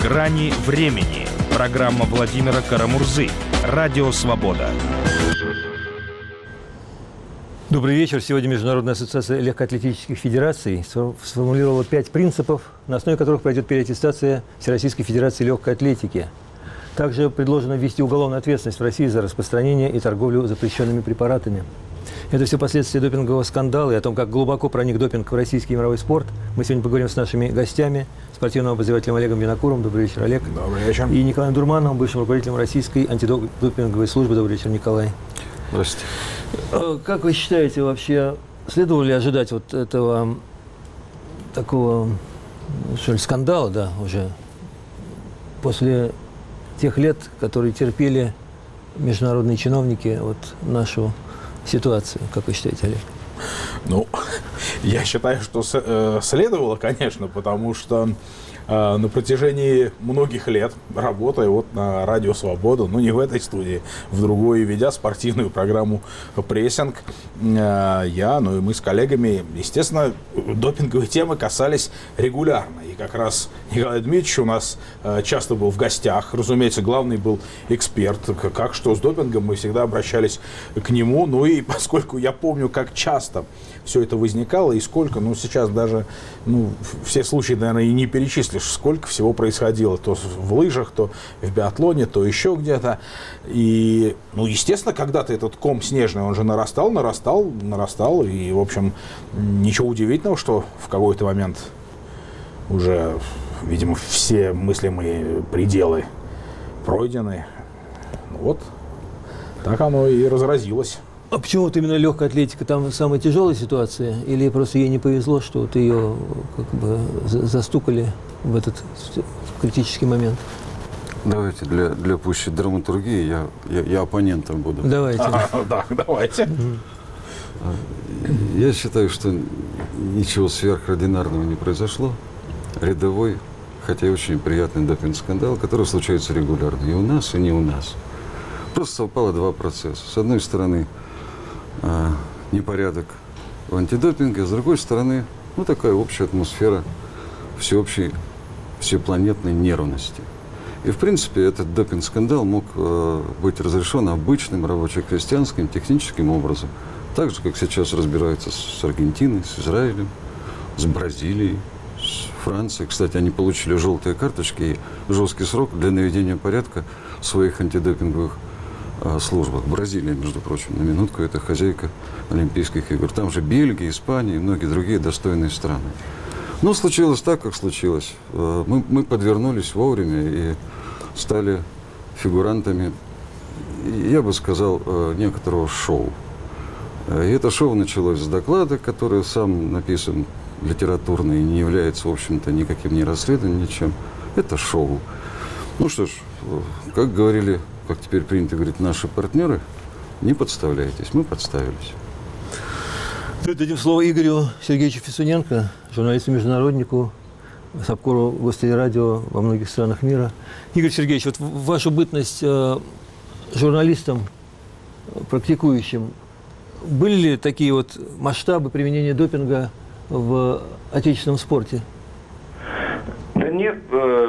«Грани времени». Программа Владимира Карамурзы. Радио «Свобода». Добрый вечер. Сегодня Международная ассоциация легкоатлетических федераций сформулировала 5 принципов, на основе которых пройдет переаттестация Всероссийской Федерации легкой атлетики. Также предложено ввести уголовную ответственность в России за распространение и торговлю запрещенными препаратами. Это все последствия допингового скандала, и о том, как глубоко проник допинг в российский и мировой спорт, мы сегодня поговорим с нашими гостями, спортивным обозревателем Олегом Винокуром. Добрый вечер, Олег. Добрый вечер. И Николаем Дурмановым, бывшим руководителем Российской антидопинговой службы. Добрый вечер, Николай. Здравствуйте. Как вы считаете, вообще следовало ли ожидать вот этого такого, что ли, скандала, да, уже после тех лет, которые терпели международные чиновники вот нашу ситуацию? Как вы считаете, Олег? Ну, я считаю, что следовало, конечно, потому что на протяжении многих лет, работая вот на Радио Свобода, ну не в этой студии, в другой, ведя спортивную программу «Прессинг», я, ну и мы с коллегами, естественно, допинговые темы касались регулярно. И как раз Николай Дмитриевич у нас часто был в гостях, разумеется, главный был эксперт, как что с допингом, мы всегда обращались к нему. Ну и поскольку я помню, как часто все это возникало и сколько, ну сейчас даже, ну, все случаи, наверное, и не перечислишь, сколько всего происходило, то в лыжах, то в биатлоне, то еще где-то. И, ну, естественно, когда-то этот ком снежный, он же нарастал, и, в общем, ничего удивительного, что в какой-то момент уже, видимо, все мыслимые пределы пройдены. Ну, вот, так оно и разразилось. А почему вот именно легкая атлетика там самая тяжелая ситуация? Или просто ей не повезло, что вот ее как бы застукали в этот критический момент? Давайте для пущей драматургии я оппонентом буду. Давайте. Да, давайте. Я считаю, что ничего сверхординарного не произошло. Рядовой, хотя и очень приятный допинг-скандал, который случается регулярно и у нас, и не у нас. Просто совпало два процесса. С одной стороны, непорядок в антидопинге, а с другой стороны, ну, такая общая атмосфера всеобщей, всепланетной нервности. И, в принципе, этот допинг-скандал мог быть разрешен обычным рабоче-крестьянским техническим образом, так же, как сейчас разбираются с Аргентиной, с Израилем, с Бразилией, с Францией. Кстати, они получили желтые карточки и жесткий срок для наведения порядка в своих антидопинговых службах. Бразилия, между прочим, на минутку, это хозяйка Олимпийских игр. Там же Бельгия, Испания и многие другие достойные страны. Но случилось так, как случилось. Мы подвернулись вовремя и стали фигурантами, я бы сказал, некоторого шоу. И это шоу началось с доклада, который сам написан литературно и не является, в общем-то, никаким не расследованием, ничем. Это шоу. Ну что ж, как говорили, как теперь принято говорить, наши партнеры, не подставляйтесь, мы подставились. Дадим слово Игорю Сергеевичу Фесуненко, журналисту-международнику, САПКОРу Гостелерадио во многих странах мира. Игорь Сергеевич, вот в вашу бытность журналистом, практикующим, были ли такие вот масштабы применения допинга в отечественном спорте? Да нет,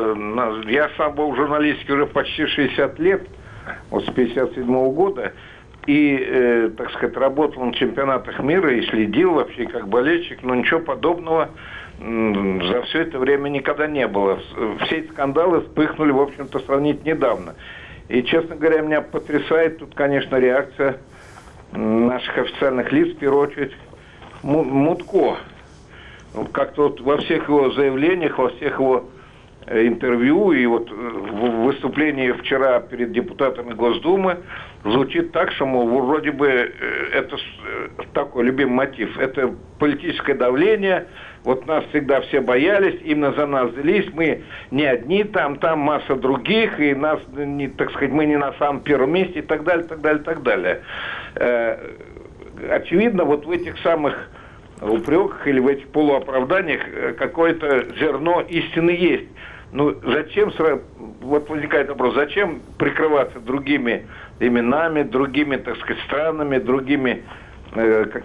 я сам был в журналистике уже почти 60 лет, вот с 57-го года, и, так сказать, работал на чемпионатах мира и следил вообще как болельщик, но ничего подобного за все это время никогда не было. Все эти скандалы вспыхнули, в общем-то, сравнить недавно. И, честно говоря, меня потрясает тут, конечно, реакция наших официальных лиц, в первую очередь, Мутко. Как-то вот во всех его заявлениях, во всех его интервью и вот в выступлении вчера перед депутатами Госдумы звучит так, что, мол, вроде бы это такой любимый мотив. Это политическое давление. Вот нас всегда все боялись, именно за нас взялись. Мы не одни, там масса других, и нас, так сказать, мы не на самом первом месте и так далее, так далее, так далее. Очевидно, вот в этих самых упреках или в этих полуоправданиях какое-то зерно истины есть. Ну, зачем, вот возникает вопрос, зачем прикрываться другими именами, другими, так сказать, странами, другими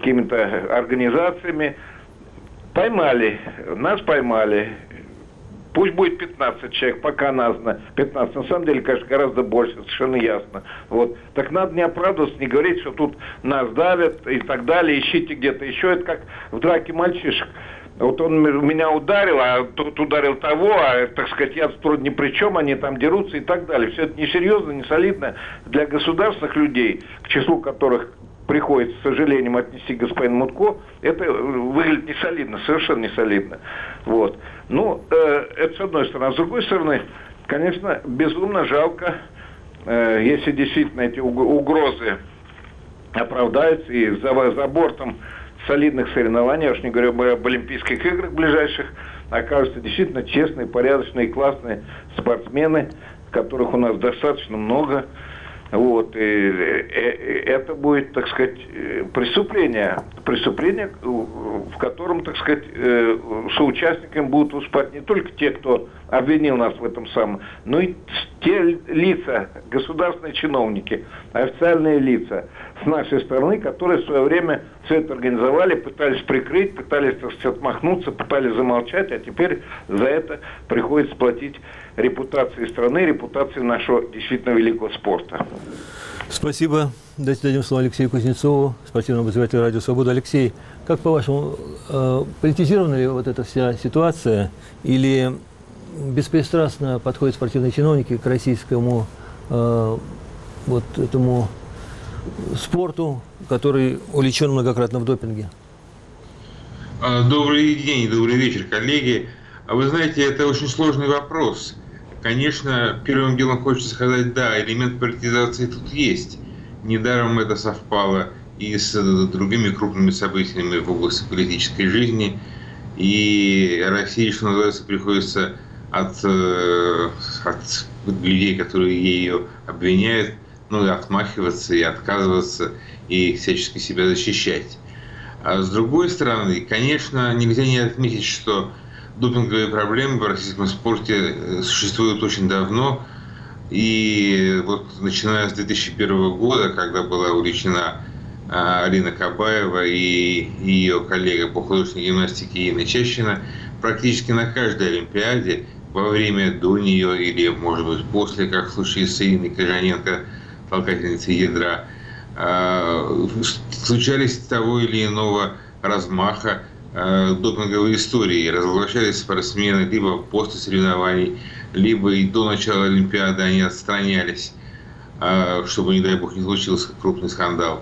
какими-то организациями? Нас поймали. Пусть будет 15 человек, пока названо 15. На самом деле, конечно, гораздо больше, совершенно ясно. Вот. Так надо не оправдываться, не говорить, что тут нас давят и так далее, ищите где-то еще. Это как в драке мальчишек. Вот он меня ударил, а тот ударил того, а, так сказать, я вроде ни при чем, они там дерутся и так далее. Все это несерьезно, не солидно для государственных людей, к числу которых приходится, с сожалением, отнести господин Мутко, это выглядит не солидно, совершенно не солидно. Вот. Ну, это с одной стороны. А с другой стороны, конечно, безумно жалко, если действительно эти угрозы оправдаются и за бортом солидных соревнований, я уж не говорю об Олимпийских играх ближайших, окажутся действительно честные, порядочные, классные спортсмены, которых у нас достаточно много. Вот, и это будет, так сказать, преступление, в котором, так сказать, соучастниками будут выступать не только те, кто обвинил нас в этом самом, но и те лица, государственные чиновники, официальные лица с нашей стороны, которые в свое время все это организовали, пытались прикрыть, пытались, так сказать, отмахнуться, пытались замолчать, а теперь за это приходится платить репутации страны, репутации нашего действительно великого спорта. Спасибо. Дадим слово Алексею Кузнецову, спортивному обозревателю «Радио Свобода». Алексей, как по-вашему, политизирована ли вот эта вся ситуация или беспристрастно подходят спортивные чиновники к российскому вот этому спорту, который увлечен многократно в допинге? Добрый день, добрый вечер, коллеги. Вы знаете, это очень сложный вопрос. Конечно, первым делом хочется сказать, да, элемент политизации тут есть. Недаром это совпало и с другими крупными событиями в области политической жизни. И России, что называется, приходится от людей, которые ее обвиняют, ну, и отмахиваться, и отказываться, и всячески себя защищать. А с другой стороны, конечно, нельзя не отметить, что допинговые проблемы в российском спорте существуют очень давно. И вот начиная с 2001 года, когда была увлечена Алина Кабаева и ее коллега по художественной гимнастике Инна Чащина, практически на каждой Олимпиаде, во время, до нее или, может быть, после, как в случае с Ириной Кожаненко, толкательницей ядра, случались того или иного размаха допинговой истории. Разоблачались спортсмены либо после соревнований, либо и до начала Олимпиады они отстранялись, чтобы, не дай бог, не случился крупный скандал.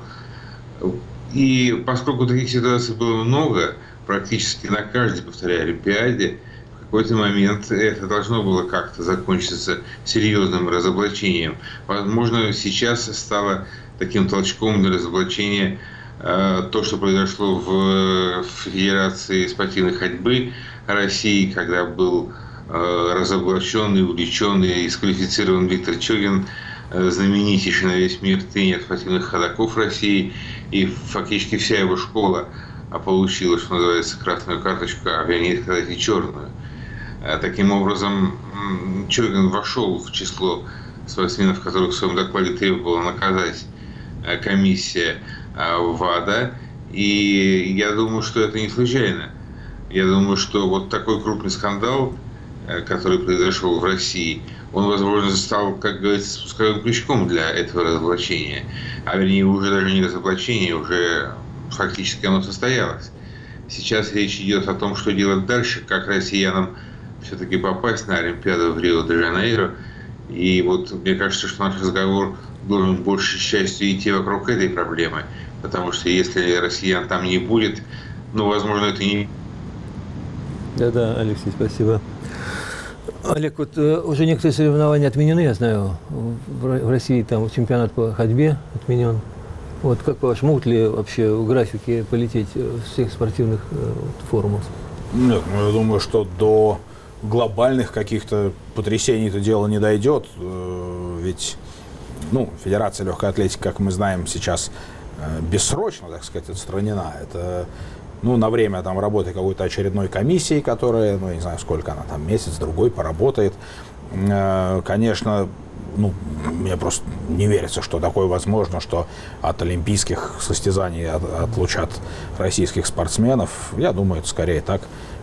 И поскольку таких ситуаций было много, практически на каждой, повторяю, Олимпиаде, в какой-то момент это должно было как-то закончиться серьезным разоблачением. Возможно, сейчас стало таким толчком для разоблачения то, что произошло в Федерации спортивной ходьбы России, когда был разоблаченный, увлеченный и дисквалифицирован Виктор Чогин, знаменитейший на весь мир тренер спортивных ходаков России, и фактически вся его школа получила, что называется, красную карточку, а вернее сказать, и черную. Таким образом, Чогин вошел в число спортсменов, которых в своем докладе требовала наказать комиссия ВАДА, и я думаю, что это не случайно. Я думаю, что вот такой крупный скандал, который произошел в России, он, возможно, стал, как говорится, спусковым крючком для этого разоблачения. А вернее, уже даже не разоблачение, уже фактически оно состоялось. Сейчас речь идет о том, что делать дальше, как россиянам все-таки попасть на Олимпиаду в Рио-де-Жанейро. И вот мне кажется, что наш разговор должен большей частью идти вокруг этой проблемы. Потому что если россиян там не будет, ну, возможно, это не... Да, Алексей, спасибо. Олег, вот уже некоторые соревнования отменены, я знаю. В России там чемпионат по ходьбе отменен. Вот как по-вашему, могут ли вообще в графике полететь всех спортивных форумов? Нет, ну, я думаю, что до глобальных каких-то потрясений это дело не дойдет. Ведь, ну, Федерация легкой атлетики, как мы знаем, сейчас бессрочно, так сказать, отстранена. Это, ну, на время там работы какой-то очередной комиссии, которая, ну, я не знаю, сколько она там, месяц-другой поработает. Конечно, ну, мне просто не верится, что такое возможно, что от олимпийских состязаний отлучат российских спортсменов. Я думаю, это скорее так.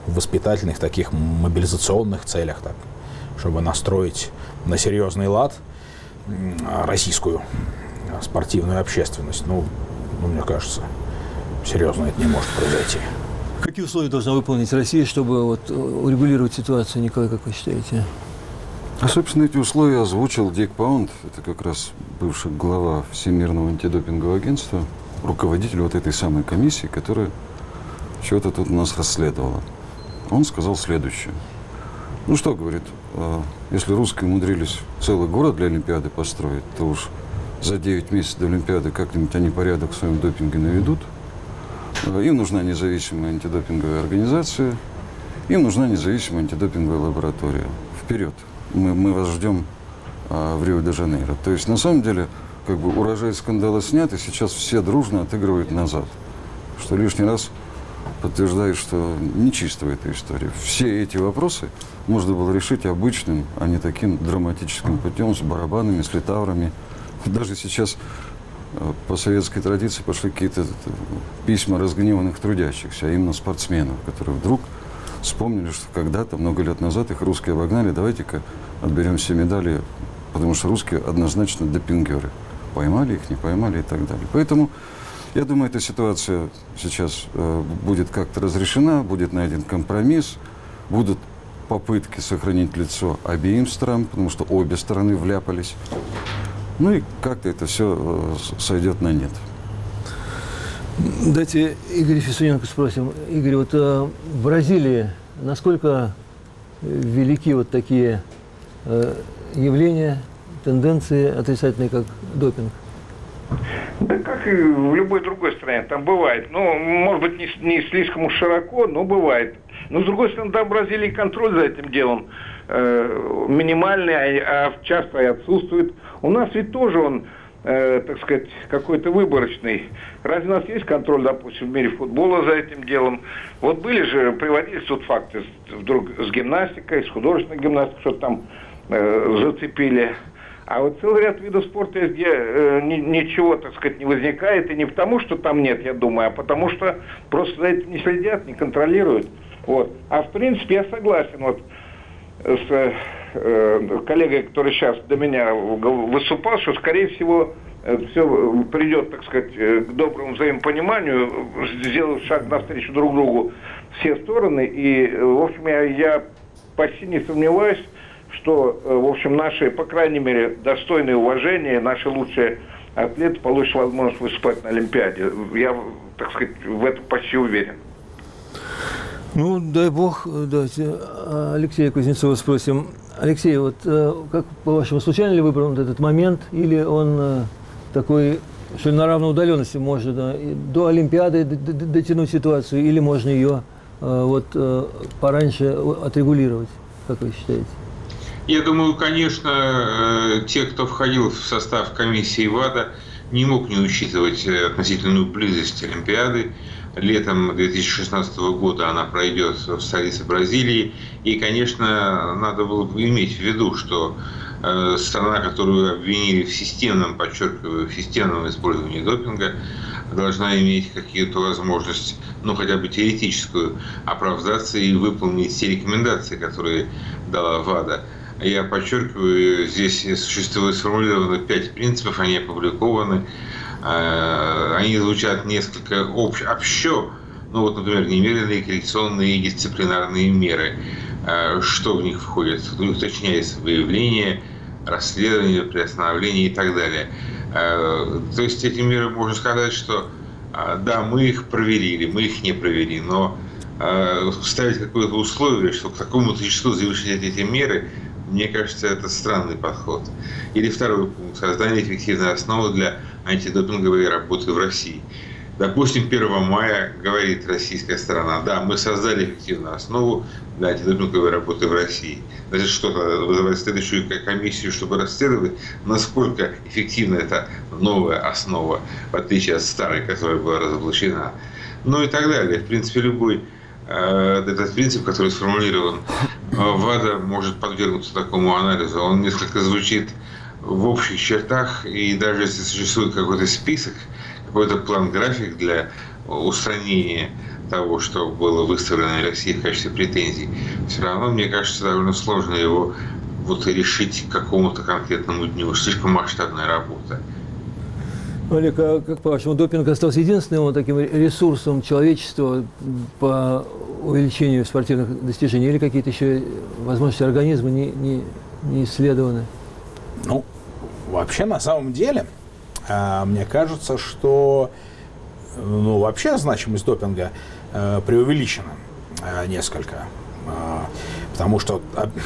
в воспитательных, таких мобилизационных целях, так, чтобы настроить на серьезный лад российскую спортивную общественность. Ну, мне кажется, серьезно это не может произойти. Какие условия должна выполнить Россия, чтобы вот урегулировать ситуацию, Николай, как вы считаете? А, собственно, эти условия озвучил Дик Паунд, это как раз бывший глава Всемирного антидопингового агентства, руководитель вот этой самой комиссии, которая чего-то тут у нас расследовала. Он сказал следующее. Ну что, говорит, если русские умудрились целый город для Олимпиады построить, то уж за 9 месяцев до Олимпиады как-нибудь они порядок в своем допинге наведут. Им нужна независимая антидопинговая организация, им нужна независимая антидопинговая лаборатория. Вперед! Мы вас ждем в Рио-де-Жанейро. То есть, на самом деле, как бы урожай скандала снят, и сейчас все дружно отыгрывают назад. Что лишний раз подтверждает, что нечисто в этой истории. Все эти вопросы можно было решить обычным, а не таким драматическим путем, с барабанами, с литаврами. Даже сейчас по советской традиции пошли какие-то письма разгневанных трудящихся, а именно спортсменов, которые вдруг вспомнили, что когда-то, много лет назад, их русские обогнали, давайте-ка отберем все медали, потому что русские однозначно допингеры. Поймали их, не поймали и так далее. Поэтому, я думаю, эта ситуация сейчас будет как-то разрешена, будет найден компромисс, будут попытки сохранить лицо обеим странам, потому что обе стороны вляпались. Ну и как-то это все сойдет на нет. Давайте Игоря Фессуненко спросим. Игорь, вот в Бразилии насколько велики вот такие явления, тенденции отрицательные, как допинг? Да как и в любой другой стране, там бывает. Ну, может быть, не слишком уж широко, но бывает. Но, с другой стороны, там в Бразилии контроль за этим делом минимальный, а часто и отсутствует. У нас ведь тоже он, так сказать, какой-то выборочный. Разве у нас есть контроль, допустим, в мире футбола за этим делом? Вот приводились тут факты вдруг с гимнастикой, с художественной гимнастикой, что-то там зацепили. А вот целый ряд видов спорта есть, где ничего, так сказать, не возникает. И не потому, что там нет, я думаю, а потому что просто за этим не следят, не контролируют. Вот. А в принципе я согласен вот с коллегой, который сейчас до меня выступал, что, скорее всего, все придет, так сказать, к доброму взаимопониманию, сделав шаг навстречу друг другу все стороны. И, в общем, я почти не сомневаюсь, что, в общем, наши, по крайней мере, достойные уважения, наши лучшие атлеты получат возможность выступать на Олимпиаде. Я, так сказать, в этом почти уверен. Ну, дай бог, давайте Алексея Кузнецова спросим. Алексей, вот как, по-вашему, случайно ли выбран этот момент, или он такой, что на равной удаленности можно до Олимпиады дотянуть ситуацию, или можно ее пораньше отрегулировать, как вы считаете? Я думаю, конечно, те, кто входил в состав комиссии ВАДА, не мог не учитывать относительную близость Олимпиады. Летом 2016 года она пройдет в столице Бразилии. И, конечно, надо было бы иметь в виду, что страна, которую обвинили в системном, подчеркиваю, в системном использовании допинга, должна иметь какую-то возможность, ну, хотя бы теоретическую, оправдаться и выполнить те рекомендации, которые дала ВАДА. Я подчеркиваю, здесь существует сформулировано 5 принципов, они опубликованы. Они звучат несколько общо. Ну вот, например, немедленные коррекционные и дисциплинарные меры. Что в них входит? Уточняется выявление, расследование, приостановление и так далее. То есть эти меры, можно сказать, что да, мы их проверили, мы их не провели, но ставить какое-то условие, что к такому-то числу завершить эти меры, мне кажется, это странный подход. Или второй пункт – создание эффективной основы для антидопинговой работы в России. Допустим, 1 мая говорит российская сторона: да, мы создали эффективную основу для антидопинговой работы в России. Значит, что-то вызывает следующую комиссию, чтобы расследовать, насколько эффективна эта новая основа, в отличие от старой, которая была разоблачена. Ну и так далее. В принципе, любой этот принцип, который сформулирован ВАДА, может подвергнуться такому анализу. Он несколько звучит в общих чертах, и даже если существует какой-то список, какой-то план-график для устранения того, что было выставлено Россией в качестве претензий, все равно, мне кажется, довольно сложно его вот решить к какому-то конкретному дню. Слишком масштабная работа. Олег, а как по-вашему, допинг остался единственным вот таким ресурсом человечества по увеличению спортивных достижений? Или какие-то еще возможности организма не исследованы? Ну, вообще, на самом деле, мне кажется, что вообще значимость допинга преувеличена несколько. Потому что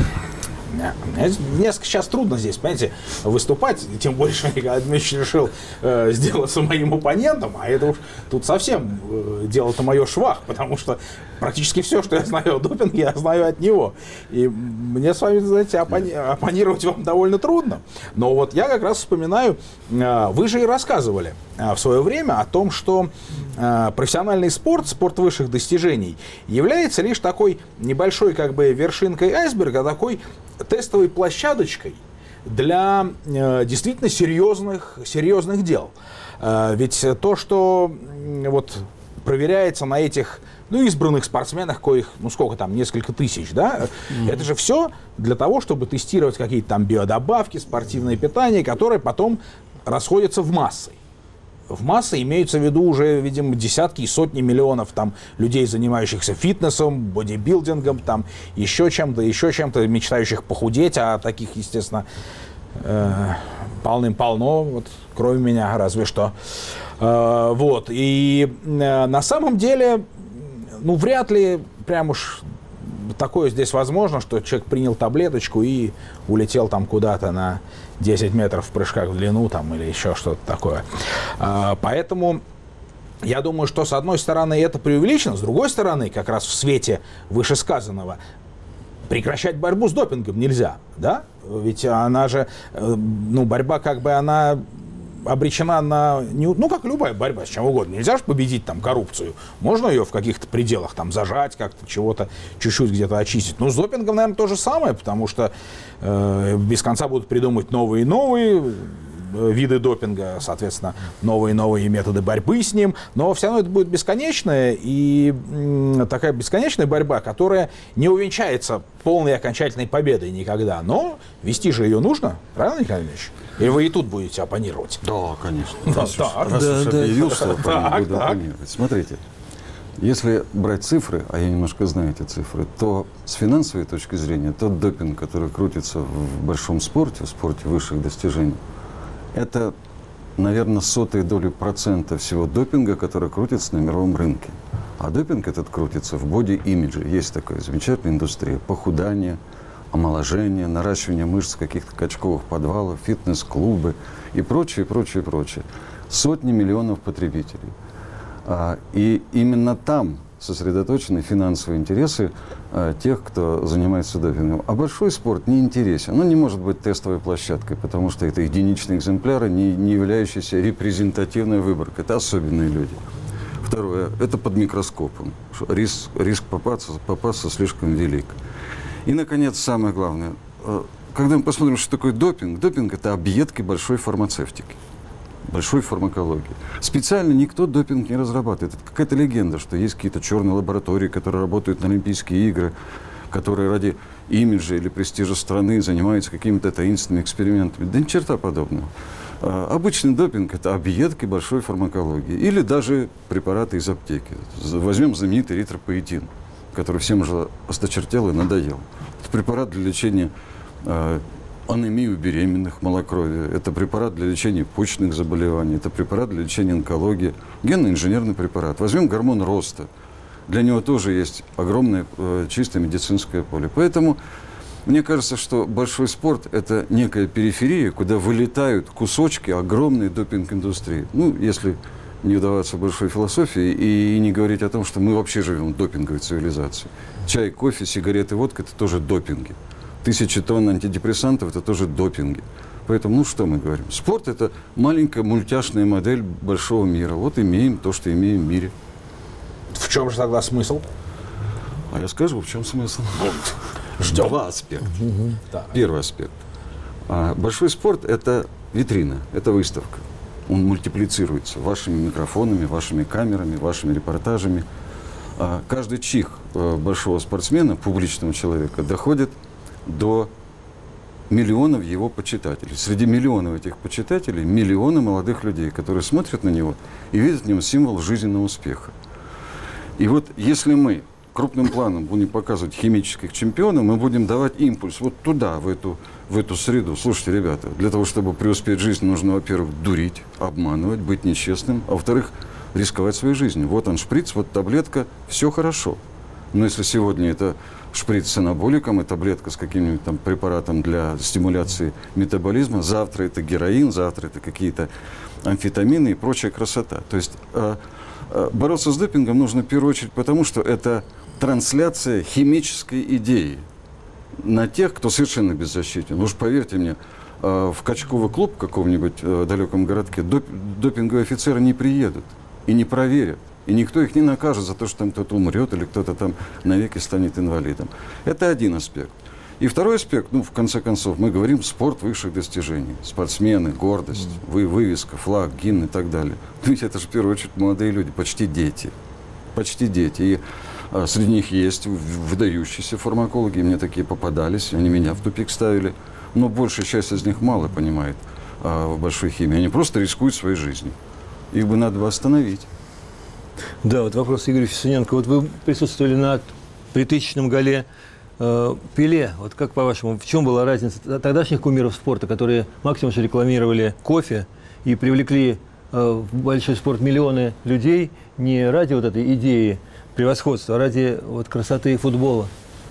мне несколько сейчас трудно здесь, понимаете, выступать, тем более, что Николай Дмитриевич решил сделаться моим оппонентом, а это уж тут совсем дело-то мое швах, потому что практически все, что я знаю о допинге, я знаю от него. И мне с вами, знаете, оппонировать вам довольно трудно. Но вот я как раз вспоминаю, вы же и рассказывали в свое время о том, что профессиональный спорт, спорт высших достижений, является лишь такой небольшой как бы вершинкой айсберга, такой тестовой площадочкой для действительно серьезных дел. Ведь то, что вот проверяется на этих избранных спортсменах, коих, сколько там, несколько тысяч, да, это же все для того, чтобы тестировать какие-то там биодобавки, спортивное питание, которые потом расходятся в массы. В массы имеются в виду уже, видимо, десятки и сотни миллионов там людей, занимающихся фитнесом, бодибилдингом, там еще чем-то, мечтающих похудеть, а таких, естественно, полным-полно, вот, кроме меня, разве что. Вот, и на самом деле, вряд ли прям уж такое здесь возможно, что человек принял таблеточку и улетел там куда-то на 10 метров в прыжках в длину там, или еще что-то такое. Поэтому я думаю, что с одной стороны это преувеличено, с другой стороны, как раз в свете вышесказанного, прекращать борьбу с допингом нельзя, да? Ведь она же, борьба как бы она обречена на, как любая борьба с чем угодно. Нельзя же победить там коррупцию. Можно ее в каких-то пределах там зажать, как-то чего-то чуть-чуть где-то очистить. Но с допингом, наверное, то же самое, потому что без конца будут придумывать новые и новые виды допинга, соответственно, новые и новые методы борьбы с ним. Но все равно это будет бесконечная и такая бесконечная борьба, которая не увенчается полной окончательной победой никогда. Но вести же ее нужно, правильно, Николай Ильич? Или вы и тут будете оппонировать? Да, конечно. Раз уж объявился, буду оппонировать. Смотрите, если брать цифры, а я немножко знаю эти цифры, то с финансовой точки зрения тот допинг, который крутится в большом спорте, в спорте высших достижений, это, наверное, 0,01% всего допинга, который крутится на мировом рынке. А допинг этот крутится в боди-имидже. Есть такая замечательная индустрия похудания, омоложения, наращивания мышц каких-то качковых подвалов, фитнес-клубы и прочее, прочее, прочее. Сотни миллионов потребителей. И именно там сосредоточены финансовые интересы тех, кто занимается допингом. А большой спорт не интересен. Он не может быть тестовой площадкой, потому что это единичные экземпляры, не являющиеся репрезентативной выборкой. Это особенные люди. Второе, это под микроскопом. Риск попасться слишком велик. И, наконец, самое главное, когда мы посмотрим, что такое допинг, допинг – это объедки большой фармацевтики, большой фармакологии. Специально никто допинг не разрабатывает. Это какая-то легенда, что есть какие-то черные лаборатории, которые работают на Олимпийские игры, которые ради имиджа или престижа страны занимаются какими-то таинственными экспериментами. Да ни черта подобного. Обычный допинг – это объедки большой фармакологии. Или даже препараты из аптеки. Возьмем знаменитый эритропоэтин, который всем уже осточертел и надоел. Это препарат для лечения анемии у беременных, малокровия. Это препарат для лечения почечных заболеваний. Это препарат для лечения онкологии. Генно-инженерный препарат. Возьмем гормон роста. Для него тоже есть огромное чистое медицинское поле. Поэтому мне кажется, что большой спорт – это некая периферия, куда вылетают кусочки огромной допинг-индустрии. Если не вдаваться в большой философии и не говорить о том, что мы вообще живем в допинговой цивилизации. Чай, кофе, сигареты, водка – это тоже допинги. 1000 тонн антидепрессантов – это тоже допинги. Поэтому, что мы говорим? Спорт – это маленькая мультяшная модель большого мира. Вот имеем то, что имеем в мире. В чем же тогда смысл? А я скажу, в чем смысл. Ждем. Два аспекта. Первый аспект. Большой спорт – это витрина, это выставка. Он мультиплицируется вашими микрофонами, вашими камерами, вашими репортажами. Каждый чих большого спортсмена, публичного человека, доходит до миллионов его почитателей. Среди миллионов этих почитателей миллионы молодых людей, которые смотрят на него и видят в нем символ жизненного успеха. И вот если мы крупным планом будем показывать химических чемпионов, мы будем давать импульс вот туда, в эту среду. Слушайте, ребята, для того, чтобы преуспеть в жизни, нужно, во-первых, дурить, обманывать, быть нечестным, а во-вторых, рисковать своей жизнью. Вот он шприц, вот таблетка, все хорошо. Но если сегодня это шприц с анаболиком и таблетка с каким-нибудь там препаратом для стимуляции метаболизма, завтра это героин, завтра это какие-то амфетамины и прочая красота. То есть бороться с допингом нужно в первую очередь потому, что это трансляция химической идеи на тех, кто совершенно беззащитен. Уж поверьте мне, в качковый клуб в каком-нибудь далеком городке допинговые офицеры не приедут и не проверят. И никто их не накажет за то, что там кто-то умрет или кто-то там навеки станет инвалидом. Это один аспект. И второй аспект, в конце концов, мы говорим спорт высших достижений. Спортсмены, гордость, вывеска, флаг, гимн и так далее. Ведь это же в первую очередь молодые люди, почти дети. Почти дети. И среди них есть выдающиеся фармакологи, мне такие попадались, они меня в тупик ставили. Но большая часть из них мало понимает в большой химии. Они просто рискуют своей жизнью. Их бы надо остановить. Да, вот вопрос Игоря Фесуненко. Вот вы присутствовали на 3000-м голе Пеле. Вот как по-вашему, в чем была разница тогдашних кумиров спорта, которые максимум что рекламировали кофе и привлекли в большой спорт миллионы людей не ради вот этой идеи превосходства, а ради вот красоты футбола?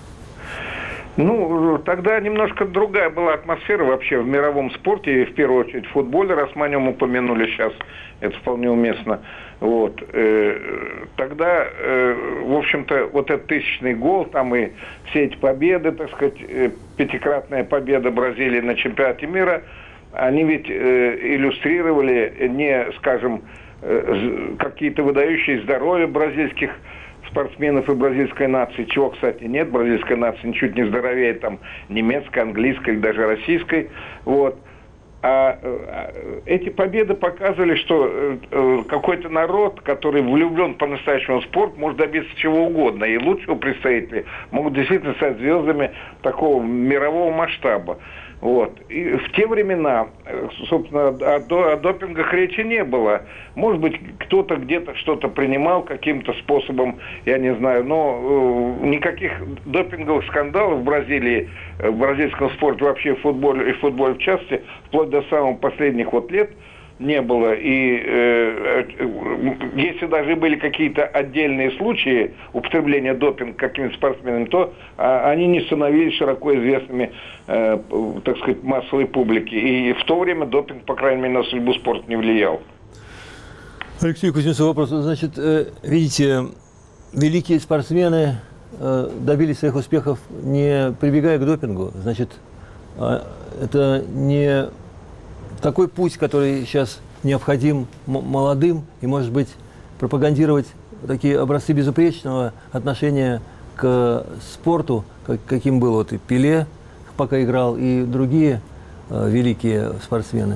Тогда немножко другая была атмосфера вообще в мировом спорте, и в первую очередь в футболе, раз мы о нем упомянули сейчас, это вполне уместно. Вот. Тогда, в общем-то, вот этот 1000-й гол, там и все эти победы, так сказать, 5-кратная победа Бразилии на чемпионате мира, они ведь иллюстрировали не, скажем, какие-то выдающие здоровья бразильских спортсменов и бразильской нации, чего, кстати, нет. Бразильская нация ничуть не здоровее там немецкой, английской или даже российской. Вот. А эти победы показывали, что какой-то народ, который влюблен по-настоящему в спорт, может добиться чего угодно. И лучшие представители могут действительно стать звездами такого мирового масштаба. Вот. И в те времена, собственно, о допингах речи не было. Может быть, кто-то где-то что-то принимал каким-то способом, я не знаю, но никаких допинговых скандалов в Бразилии, в бразильском спорте, вообще в футболе и в футболе в частности, вплоть до самых последних лет, не было. И если даже были какие-то отдельные случаи употребления допинга какими-то спортсменами, то они не становились широко известными, так сказать, массовой публике. И в то время допинг, по крайней мере, на судьбу спорта не влиял. Алексей Кузнецов, вопрос. Значит, видите, великие спортсмены добились своих успехов, не прибегая к допингу. Значит, это не такой путь, который сейчас необходим молодым, и, может быть, пропагандировать такие образцы безупречного отношения к спорту, каким был вот и Пеле, пока играл, и другие великие спортсмены?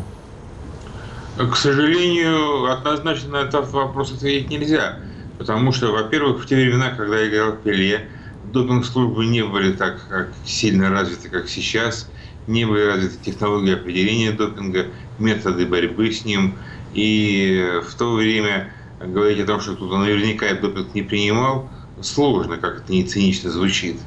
К сожалению, однозначно на этот вопрос ответить нельзя. Потому что, во-первых, в те времена, когда играл Пеле, допинг-службы не были так сильно развиты, как сейчас. Не были развиты технологии определения допинга, методы борьбы с ним. И в то время говорить о том, что кто-то наверняка допинг не принимал, сложно, как это не цинично звучит.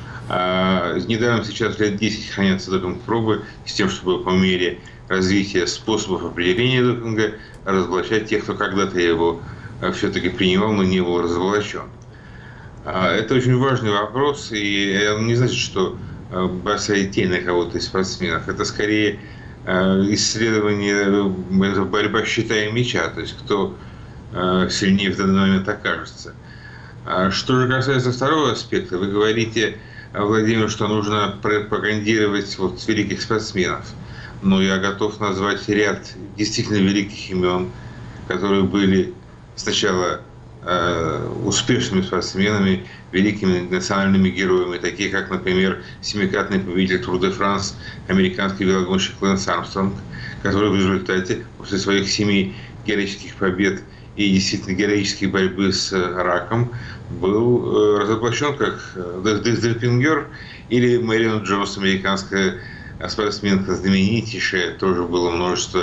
Недаром сейчас лет 10 хранятся допинг-пробы с тем, чтобы по мере развития способов определения допинга разоблачать тех, кто когда-то его все-таки принимал, но не был разоблачен. Это очень важный вопрос, и он не значит, что бросает тень на кого-то из спортсменов. Это скорее исследование, борьба щита и мяча, то есть кто сильнее в данный момент окажется. Что же касается второго аспекта, вы говорите, Владимир, что нужно пропагандировать великих спортсменов. Но я готов назвать ряд действительно великих имен, которые были сначала успешными спортсменами, великими национальными героями, такие как, например, 7-кратный победитель Тур-де-Франс, американский велогонщик Лэнс Армстронг, который в результате после своих 7 героических побед и действительно героической борьбы с раком был разоблачен как допингер, или Мэрион Джонс, американская спортсменка знаменитейшая, тоже было множество,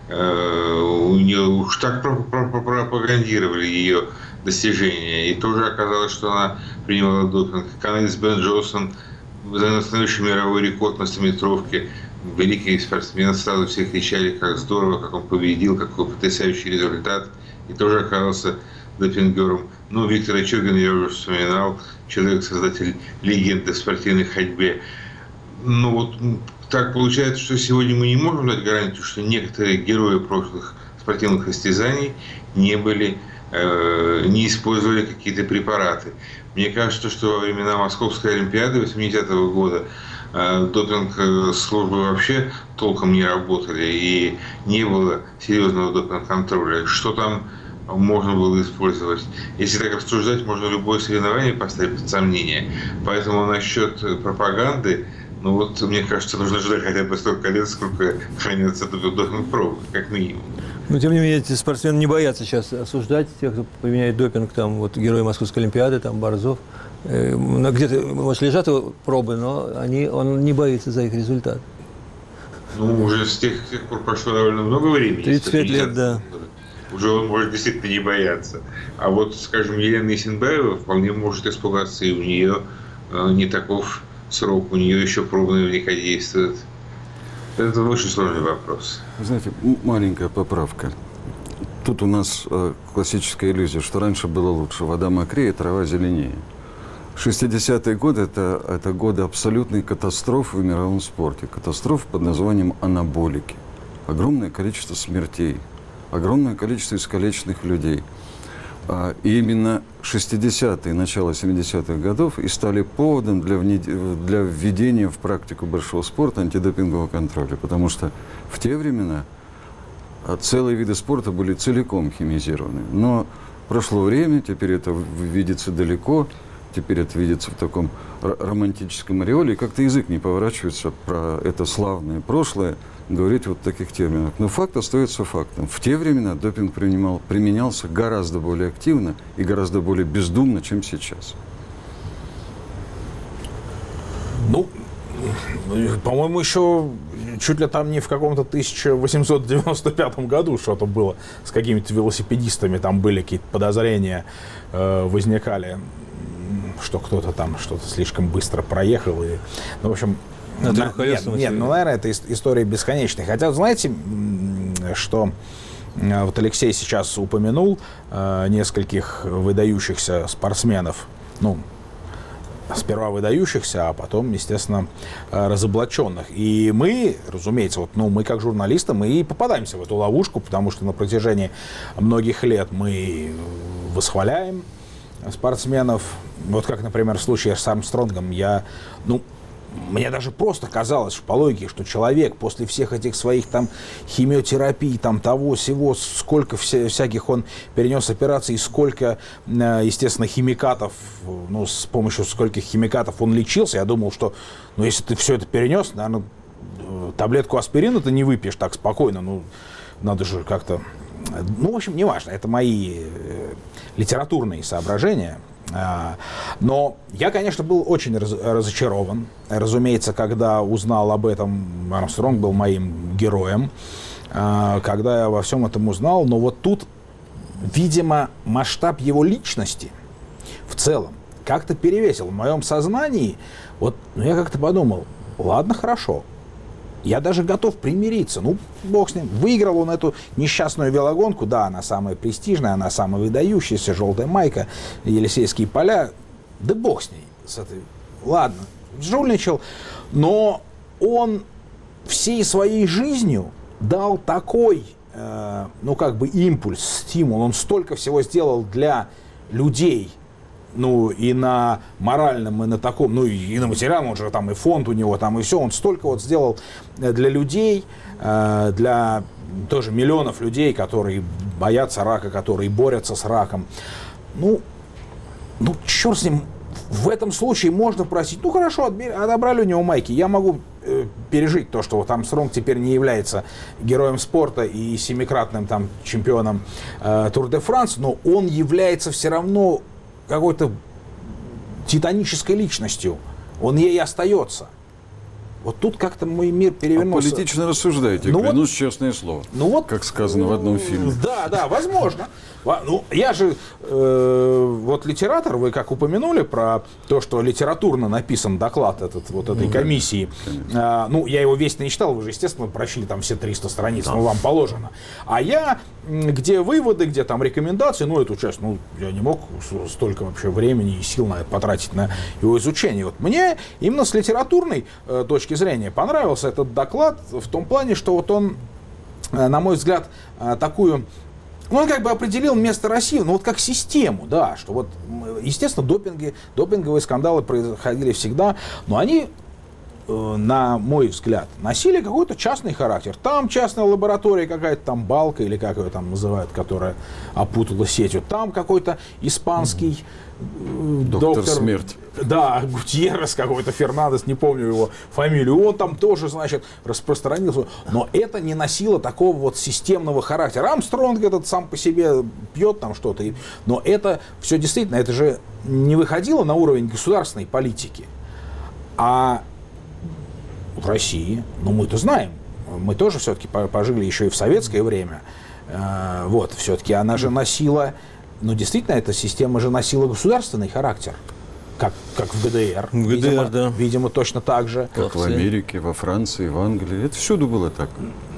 у нее уж так пропагандировали ее достижения, и тоже оказалось, что она принимала допинг. Канадец Бен Джонсон, установивший мировой рекорд на 100-метровке, великий спортсмен, сразу все кричали, как здорово, как он победил, какой потрясающий результат, и тоже оказался допингером. Ну, Виктора Чургина я уже вспоминал, человек-создатель легенды в спортивной ходьбе. Ну вот так получается, что сегодня мы не можем дать гарантию, что некоторые герои прошлых спортивных состязаний не использовали какие-то препараты. Мне кажется, что во времена Московской Олимпиады 80-го года допинг-службы вообще толком не работали и не было серьезного допинг-контроля. Что там можно было использовать? Если так рассуждать, можно любое соревнование поставить под сомнение. Поэтому насчет пропаганды, ну вот, мне кажется, нужно ждать хотя бы столько лет, сколько хранятся допинг-пробы, как минимум. Но, тем не менее, эти спортсмены не боятся сейчас осуждать тех, кто применяет допинг, там, вот, герои Московской Олимпиады, там, Борзов. Где-то, может, лежат пробы, но он не боится за их результат. Ну, уже с тех пор прошло довольно много времени. 35 лет, да. Уже он может действительно не бояться. А вот, скажем, Елена Исенбаева вполне может испугаться, и у нее не таков срок, у нее еще пробы наверняка действуют. Это очень сложный вопрос. Вы знаете, маленькая поправка. Тут у нас классическая иллюзия, что раньше было лучше. Вода мокрее, трава зеленее. 60-е годы – это годы абсолютной катастрофы в мировом спорте. Катастрофа под названием анаболики. Огромное количество смертей, огромное количество искалеченных людей. И именно 60-е, начало 70-х годов и стали поводом для введения в практику большого спорта антидопингового контроля. Потому что в те времена целые виды спорта были целиком химизированы. Но прошло время, теперь это видится далеко, теперь это видится в таком романтическом ореоле, и как-то язык не поворачивается про это славное прошлое говорить вот в таких терминах. Но факт остается фактом. В те времена допинг применялся гораздо более активно и гораздо более бездумно, чем сейчас. Ну, по-моему, еще чуть ли там не в каком-то 1895 году что-то было с какими-то велосипедистами, там были какие-то подозрения, возникали, что кто-то там что-то слишком быстро проехал. И, ну, в общем, наверное, это история бесконечная. Хотя, знаете, что вот Алексей сейчас упомянул нескольких выдающихся спортсменов, ну, сперва выдающихся, а потом, естественно, разоблаченных. И мы, разумеется, вот, ну, мы как журналисты, мы и попадаемся в эту ловушку, потому что на протяжении многих лет мы восхваляем спортсменов. Вот как, например, в случае с Армстронгом, мне даже просто казалось, по логике, что человек после всех этих своих там химиотерапий, там того-сего, сколько всяких он перенес операций, сколько, естественно, химикатов, ну, с помощью скольких химикатов он лечился. Я думал, что, ну, если ты все это перенес, наверное, таблетку аспирина ты не выпьешь так спокойно, ну, надо же как-то... Ну, в общем, неважно, это мои литературные соображения. Но я, конечно, был очень разочарован. Разумеется, когда узнал об этом, Армстронг был моим героем. Когда я во всем этом узнал, но вот тут, видимо, масштаб его личности в целом как-то перевесил. В моем сознании, вот, я как-то подумал, ладно, хорошо. Я даже готов примириться. Ну, бог с ним. Выиграл он эту несчастную велогонку. Да, она самая престижная, она самая выдающаяся. Желтая майка, Елисейские поля. Да бог с ней. С этой. Ладно, жульничал. Но он всей своей жизнью дал такой, импульс, стимул. Он столько всего сделал для людей. Ну, и на моральном, и на таком, ну, и на материальном, он же там и фонд у него, там и все. Он столько вот сделал для людей, для тоже миллионов людей, которые боятся рака, которые борются с раком. Ну, черт с ним. В этом случае можно просить, ну, хорошо, отобрали у него майки. Я могу пережить то, что вот Армстронг теперь не является героем спорта и семикратным там чемпионом Тур де Франс, но он является все равно какой-то титанической личностью. Он ей остается. Вот тут как-то мой мир перевернулся. Политично рассуждаете, Ну клянусь, честное слово. Ну вот, как сказано в одном фильме. Да, возможно. Ну, я же вот литератор, вы как упомянули про то, что литературно написан доклад этой комиссии. Ну, я его весь не читал, вы же, естественно, прочли там все 300 страниц, да. Вам положено. А я, где выводы, где там рекомендации, эту часть, я не мог столько вообще времени и сил на это потратить на его изучение. Вот мне именно с литературной точки зрения понравился этот доклад в том плане, что вот он, на мой взгляд, такую... он как бы определил место России, как систему, да, что вот, естественно, допинговые скандалы происходили всегда, но они, на мой взгляд, носили какой-то частный характер. Там частная лаборатория какая-то, там Балка, или как ее там называют, которая опутала сетью, там какой-то испанский доктор Смерть. Да, Гутьеррес какой-то, Фернандес, не помню его фамилию, он там тоже, значит, распространился. Но это не носило такого вот системного характера. Армстронг этот сам по себе пьет там что-то. Но это все действительно, это же не выходило на уровень государственной политики. А в России, мы-то знаем, мы тоже все-таки пожили еще и в советское время. Вот, все-таки она же носила... действительно, эта система же носила государственный характер, как в ГДР. Видимо, точно так же. Как в Америке, во Франции, в Англии. Это всюду было так.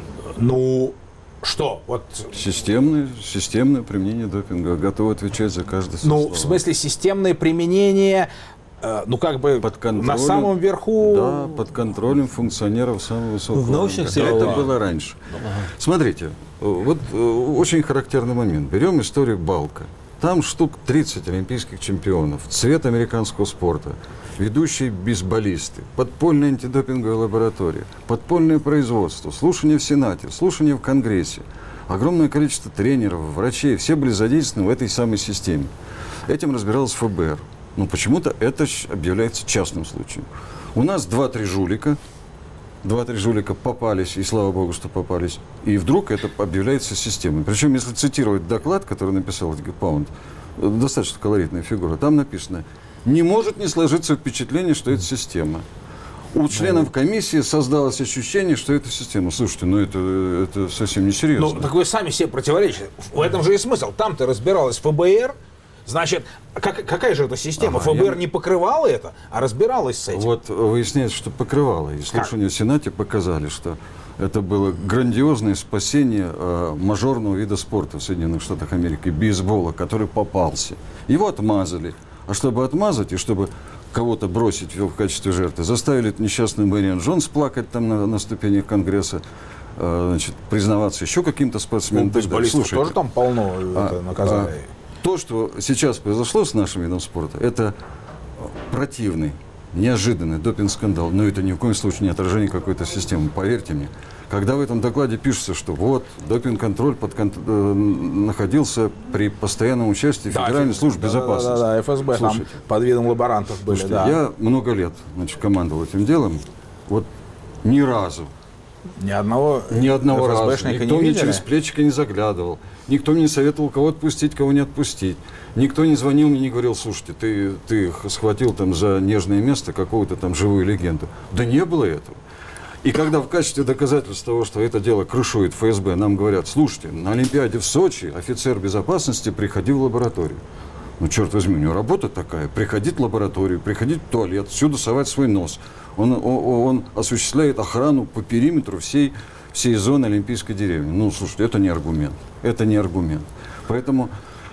Что? Вот... Системное применение допинга. Готовы отвечать за каждое слово. В смысле, системное применение... под контролем, на самом верху... Да, под контролем функционеров самого высокого в научных целях. Это было раньше. Смотрите, вот очень характерный момент. Берем историю Балка. Там штук 30 олимпийских чемпионов, цвет американского спорта, ведущие бейсболисты, подпольная антидопинговая лаборатория, подпольное производство, слушания в Сенате, слушания в Конгрессе. Огромное количество тренеров, врачей, все были задействованы в этой самой системе. Этим разбиралось ФБР. Но почему-то это объявляется частным случаем. У нас 2-3 жулика попались, и слава богу, что попались, и вдруг это объявляется системой. Причем, если цитировать доклад, который написал Дик Паунд, достаточно колоритная фигура, там написано: не может не сложиться впечатление, что это система. У членов комиссии создалось ощущение, что это система. Слушайте, это совсем не серьезно. Так вы сами себе противоречите. В этом же и смысл. Там-то разбиралась ФБР. Значит, какая же это система? ФБР не покрывала это, а разбиралась с этим. Вот выясняется, что покрывала. И слушания в Сенате показали, что это было грандиозное спасение мажорного вида спорта в Соединенных Штатах Америки, бейсбола, который попался. Его отмазали. А чтобы отмазать и чтобы кого-то бросить в качестве жертвы, заставили несчастную Мэриан Джонс плакать там на ступенях Конгресса, признаваться еще каким-то спортсменам. Бейсболистов тоже там полно наказали. То, что сейчас произошло с нашим видом спорта, это противный, неожиданный допинг-скандал. Но это ни в коем случае не отражение какой-то системы. Поверьте мне, когда в этом докладе пишется, что вот допинг-контроль находился при постоянном участии Федеральной службы безопасности. Да, ФСБ. Слушайте, там под видом лаборантов были. Слушайте, я много лет командовал этим делом. Вот ни разу. Ни одного раза. Никто мне через плечико не заглядывал. Никто мне не советовал, кого отпустить, кого не отпустить. Никто не звонил мне и не говорил: слушайте, ты схватил там за нежное место какую-то там живую легенду. Да не было этого. И когда в качестве доказательства того, что это дело крышует ФСБ, нам говорят: слушайте, на Олимпиаде в Сочи офицер безопасности приходил в лабораторию. Черт возьми, у него работа такая: приходить в лабораторию, приходить в туалет, всюду совать свой нос. Он осуществляет охрану по периметру всей зоны Олимпийской деревни. Слушайте, это не аргумент. Это не аргумент. Поэтому,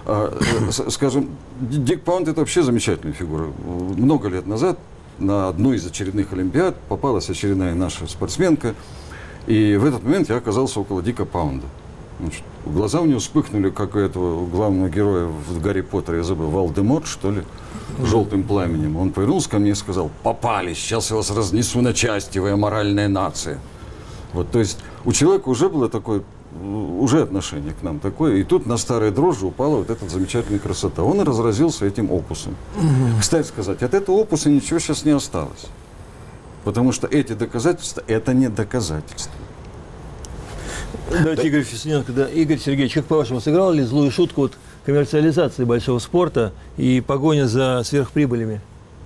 скажем, Дик Паунд — это вообще замечательная фигура. Много лет назад на одной из очередных Олимпиад попалась очередная наша спортсменка, и в этот момент я оказался около Дика Паунда. Глаза у него вспыхнули, как у этого главного героя в Гарри Поттере, я забыл, Волдеморт, что ли, желтым пламенем. Он повернулся ко мне и сказал: попались, сейчас я вас разнесу на части, вы аморальная нация. Вот, то есть у человека уже было такое, уже отношение к нам такое, и тут на старые дрожжи упала вот эта замечательная красота. Он и разразился этим опусом. Кстати сказать, от этого опуса ничего сейчас не осталось. Потому что эти доказательства — это не доказательства. Давайте, Игорь Фесененко, Игорь Сергеевич, как по-вашему, сыграл ли злую шутку коммерциализации большого спорта и погоня за сверхприбылями?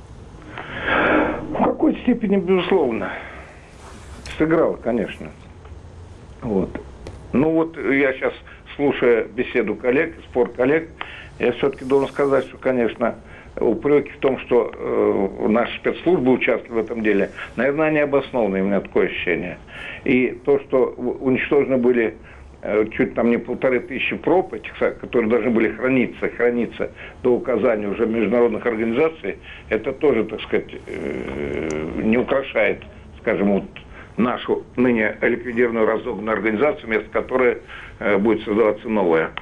В какой степени, безусловно, сыграло, конечно. Вот. Ну вот я сейчас, слушая беседу коллег, спор коллег, я все-таки должен сказать, что, конечно, упреки в том, что наши спецслужбы участвовали в этом деле, наверное, они обоснованы, у меня такое ощущение. И то, что уничтожены были чуть там не 1500 проб, этих, которые должны были храниться до указания уже международных организаций, это тоже, так сказать, не украшает, скажем, вот нашу ныне ликвидированную разогнанную организацию, вместо которой будет создаваться новая.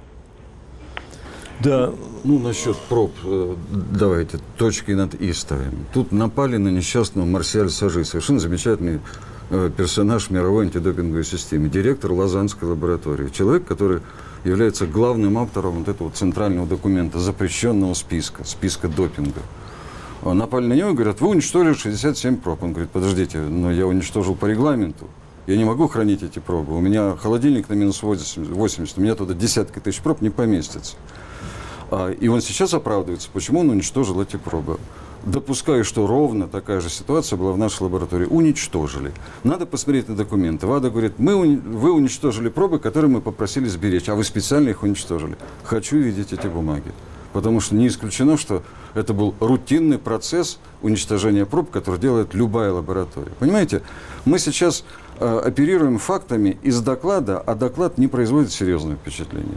Да. Ну, насчет проб, давайте точки над «и» ставим. Тут напали на несчастного Марсиаль Сажи, совершенно замечательный персонаж в мировой антидопинговой системе, директор Лозаннской лаборатории, человек, который является главным автором вот этого центрального документа, запрещенного списка допинга. Напали на него и говорят: вы уничтожили 67 проб. Он говорит: подождите, но я уничтожил по регламенту. Я не могу хранить эти пробы. У меня холодильник на минус 80, у меня туда десятки тысяч проб не поместится. И он сейчас оправдывается, почему он уничтожил эти пробы. Допускаю, что ровно такая же ситуация была в нашей лаборатории. Уничтожили. Надо посмотреть на документы. ВАДА говорит: вы уничтожили пробы, которые мы попросили сберечь, а вы специально их уничтожили. Хочу видеть эти бумаги. Потому что не исключено, что это был рутинный процесс уничтожения проб, который делает любая лаборатория. Понимаете, мы сейчас оперируем фактами из доклада, а доклад не производит серьезное впечатление.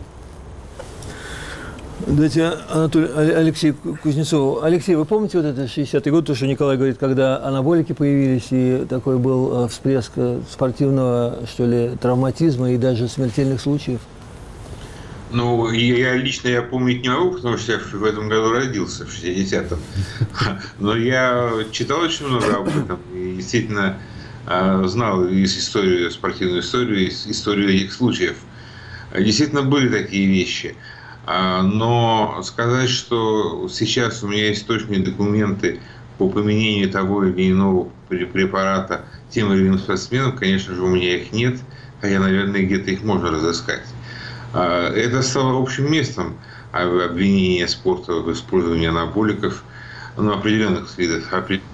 Дайте Алексею Кузнецову. Алексей, вы помните вот это 60-й год, то, что Николай говорит, когда анаболики появились, и такой был всплеск спортивного, что ли, травматизма и даже смертельных случаев? Ну, я лично помнить не могу, потому что я в этом году родился, в 60-м. Но я читал очень много об этом и действительно знал историю, спортивную историю, историю этих случаев. Действительно были такие вещи. Но сказать, что сейчас у меня есть точные документы по применению того или иного препарата тем или иным спортсменам, конечно же, у меня их нет, хотя, наверное, где-то их можно разыскать. Это стало общим местом обвинения спорта в использовании анаболиков, определенных видов.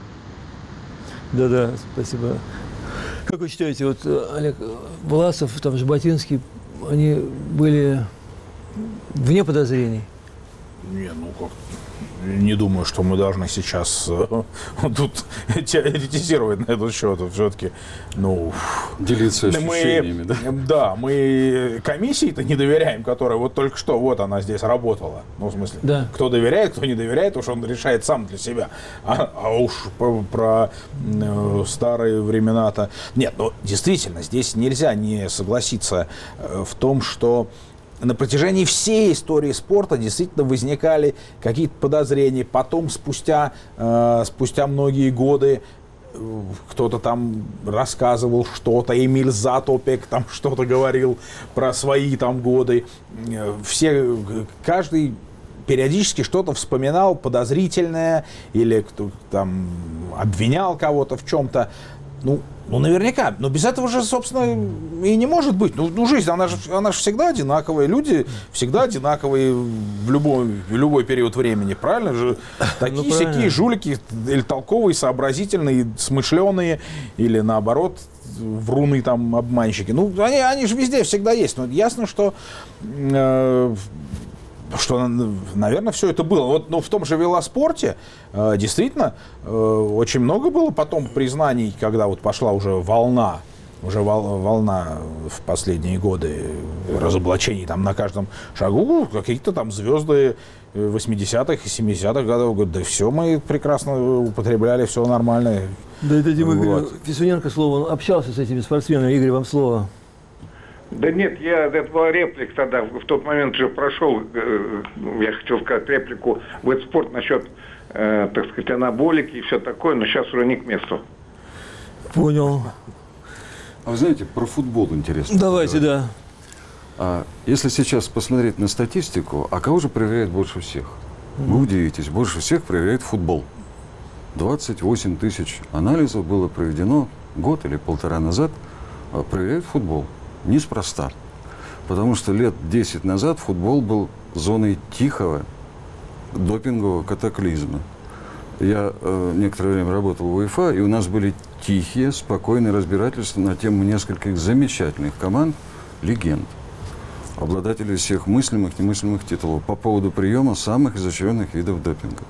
Да, спасибо. Как вы считаете, вот Олег Власов, там Жаботинский, они были вне подозрений? Не думаю, что мы должны сейчас тут теоретизировать на этот счет. Все-таки, делиться ощущениями, да? Да, мы комиссии-то не доверяем, которая вот только что, вот она здесь работала. Ну, в смысле, да. Кто доверяет, кто не доверяет, уж он решает сам для себя. А уж про старые времена-то... Нет, действительно, здесь нельзя не согласиться в том, что на протяжении всей истории спорта действительно возникали какие-то подозрения. Потом, спустя многие годы, кто-то там рассказывал что-то, Эмиль Затопек там что-то говорил про свои там годы. Каждый периодически что-то вспоминал подозрительное или кто там обвинял кого-то в чем-то. Ну, наверняка. Но без этого же, собственно, и не может быть. Жизнь, она же всегда одинаковая. Люди всегда одинаковые в любой период времени. Правильно же? Такие-сякие жулики, или толковые, сообразительные, смышленые, или наоборот, вруны, там, обманщики. Они же везде всегда есть. Но ясно, что наверное, все это было. В том же велоспорте действительно очень много было потом признаний, когда вот пошла уже волна в последние годы разоблачений там на каждом шагу. Какие-то там звезды 80-х и 70-х годов говорят: да все мы прекрасно употребляли, все нормально. Да, это Дима Фисуненко слово, он общался с этими спортсменами. Игорь, вам слово. Да нет, это была реплика тогда, в тот момент же прошел, я хотел сказать реплику в этот спорт насчет, так сказать, анаболики и все такое, но сейчас уже не к месту. Понял. А вы знаете, про футбол интересно. Давайте, да. Если сейчас посмотреть на статистику, кого же проверяет больше всех? Вы удивитесь, больше всех проверяет футбол. 28 тысяч анализов было проведено год или полтора назад, проверяет футбол. Неспроста. Потому что лет 10 назад футбол был зоной тихого допингового катаклизма. Я некоторое время работал в УЕФА, и у нас были тихие, спокойные разбирательства на тему нескольких замечательных команд, легенд, обладателей всех мыслимых и немыслимых титулов по поводу приема самых изощренных видов допинга.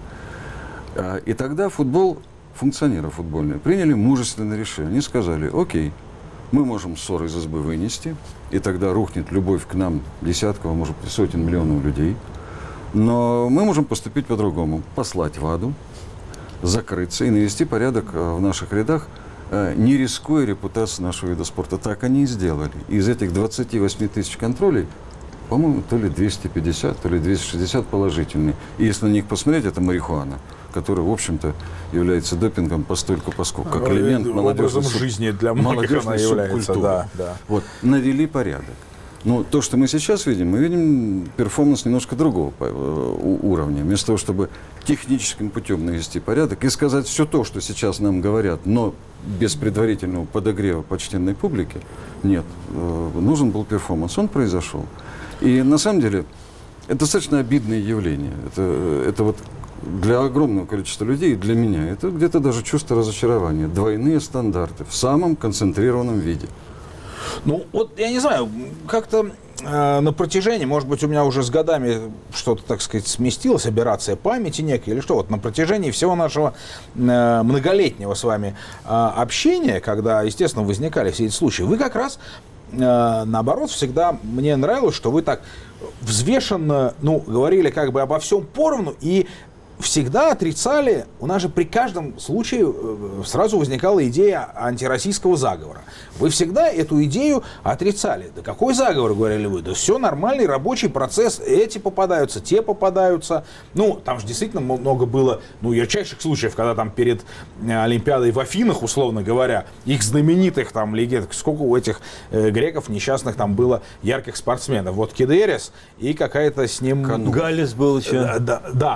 И тогда функционеры футбольные приняли мужественное решение. Они сказали: окей, мы можем ссоры из избы вынести, и тогда рухнет любовь к нам десятков, может быть, сотен миллионов людей. Но мы можем поступить по-другому. Послать в Аду, закрыться и навести порядок в наших рядах, не рискуя репутацией нашего вида спорта. Так они и сделали. Из этих 28 тысяч контролей, по-моему, то ли 250, то ли 260 положительные. И если на них посмотреть, это марихуана, которая, в общем-то, является допингом поскольку как элемент молодежной жизни для многих она является. Да. Вот, навели порядок. Но то, что мы сейчас видим, мы видим перформанс немножко другого уровня. Вместо того, чтобы техническим путем навести порядок и сказать все то, что сейчас нам говорят, но без предварительного подогрева почтенной публики, нет. Нужен был перформанс. Он произошел. И на самом деле это достаточно обидное явление. Это вот для огромного количества людей, и для меня, это где-то даже чувство разочарования. Двойные стандарты в самом концентрированном виде. Ну, вот я не знаю, как-то на протяжении, может быть, у меня уже с годами что-то, так сказать, сместилось, аберрация памяти некая, или что, вот на протяжении всего нашего многолетнего с вами общения, когда, естественно, возникали все эти случаи, вы как раз, наоборот, всегда мне нравилось, что вы так взвешенно, говорили как бы обо всем поровну и всегда отрицали, у нас же при каждом случае сразу возникала идея антироссийского заговора. Вы всегда эту идею отрицали. Да какой заговор, говорили вы? Да все нормальный рабочий процесс. Эти попадаются, те попадаются. Там же действительно много было, ярчайших случаев, когда там перед Олимпиадой в Афинах, условно говоря, их знаменитых там легенд, сколько у этих греков несчастных там было ярких спортсменов. Вот Кидерис и какая-то с ним... Галлес был еще. Да,